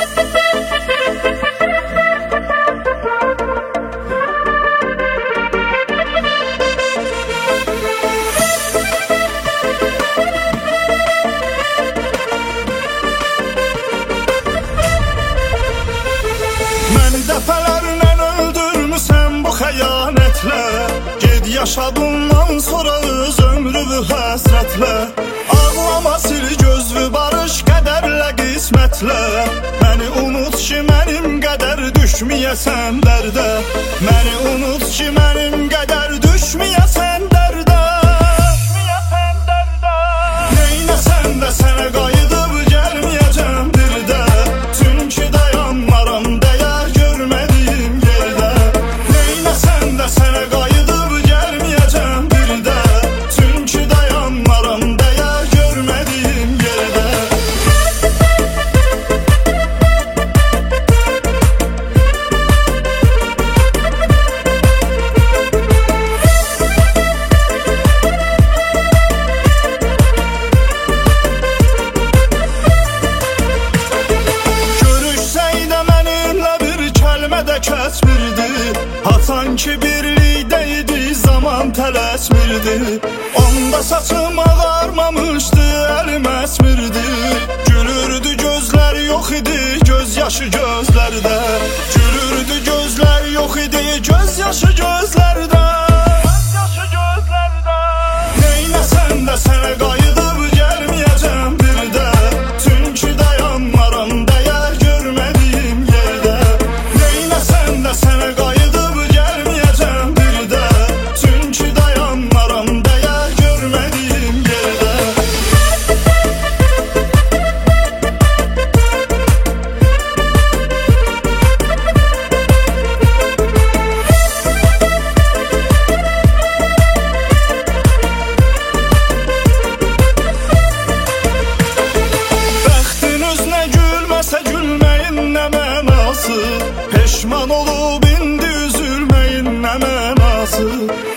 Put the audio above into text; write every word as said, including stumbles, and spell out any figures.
Dəfələrlə öldürmüsən bu xəyanətlə. Ged yaşa bundan sonra öz ömrümü həsrətlə. Ağlama sil gözlü barış qədərlə qismətlə. Məni unut ki mənim qədər düşməyəsən dərdə. Məni unut ki mənim qədər düşməyəsən dərdə. Neynəsən də sənə qayıdıb gəlməyəcəm birdə. Çünki dayanmaram dəyər görmədiyim yerdə. Neynəsən də sənə qayıdıb gəlməyəcəm birdə. Çünki dayanmaram dəyər görmədiyim yerdə. Kəsmirdi, atan ki birlikdə idi, zaman tələsmirdi. Onda saçım ağarmamışdı, əlim əsmirdi. Gülürdü gözlər yox idi, göz yaşı gözlərdə. Gülürdü gözlər yox idi, göz yaşı gözlərdə. Neynəsən də sənə qayıdıb gəlməyəcəm birdə. Çünki dayanmaram dəyər görmədiyim yerdə. Sənə qayıdıb gəlməyəcəm birdə. Çünki dayanmaram dəyər görmədiyim yerdə. Bəxtin üzünə gülməsə gülməyin nə mənası. Peşman olub indi üzülməyin nə mənası.